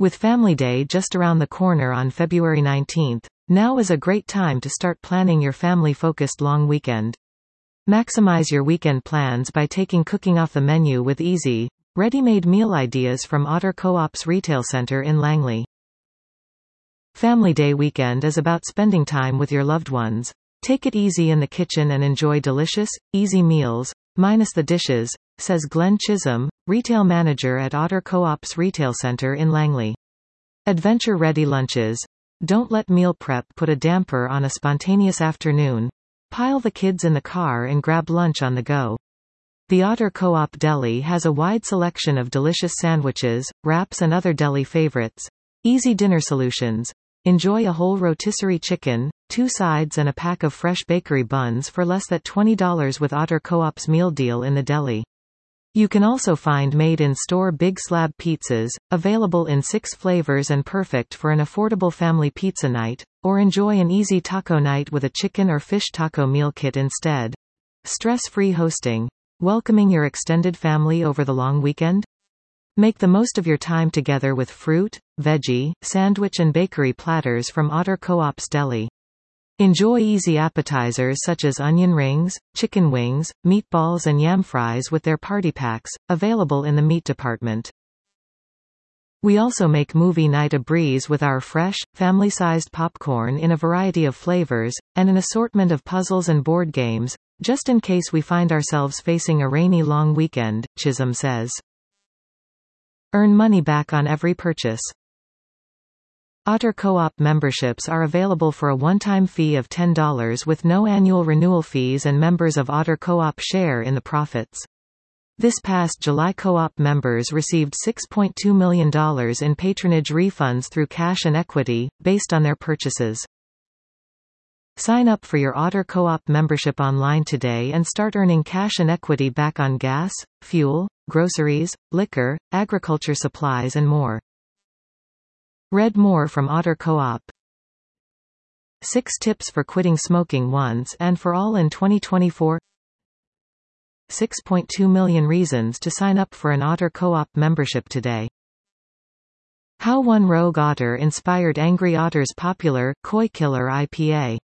With Family Day just around the corner on February 19th, now is a great time to start planning your family-focused long weekend. Maximize your weekend plans by taking cooking off the menu with easy, ready-made meal ideas from Otter Co-op's retail center in Langley. Family Day weekend is about spending time with your loved ones. Take it easy in the kitchen and enjoy delicious, easy meals, minus the dishes, says Glenn Chisholm, retail manager at Otter Co-op's retail center in Langley. Adventure-ready lunches. Don't let meal prep put a damper on a spontaneous afternoon. Pile the kids in the car and grab lunch on the go. The Otter Co-op Deli has a wide selection of delicious sandwiches, wraps and other deli favorites. Easy dinner solutions. Enjoy a whole rotisserie chicken, 2 sides and a pack of fresh bakery buns for less than $20 with Otter Co-op's meal deal in the deli. You can also find made-in-store big slab pizzas, available in 6 flavors and perfect for an affordable family pizza night, or enjoy an easy taco night with a chicken or fish taco meal kit instead. Stress-free hosting. Welcoming your extended family over the long weekend? Make the most of your time together with fruit, veggie, sandwich and bakery platters from Otter Co-op's Deli. Enjoy easy appetizers such as onion rings, chicken wings, meatballs and yam fries with their party packs, available in the meat department. We also make movie night a breeze with our fresh, family-sized popcorn in a variety of flavors, and an assortment of puzzles and board games, just in case we find ourselves facing a rainy long weekend, Chisholm says. Earn money back on every purchase. Otter Co-op memberships are available for a one-time fee of $10 with no annual renewal fees, and members of Otter Co-op share in the profits. This past July, Co-op members received $6.2 million in patronage refunds through cash and equity, based on their purchases. Sign up for your Otter Co-op membership online today and start earning cash and equity back on gas, fuel, groceries, liquor, agriculture supplies and more. Read more from Otter Co-op. 6 tips for quitting smoking once and for all in 2024. 6.2 million reasons to sign up for an Otter Co-op membership today. How one rogue otter inspired Angry Otter's popular Koi Killer IPA.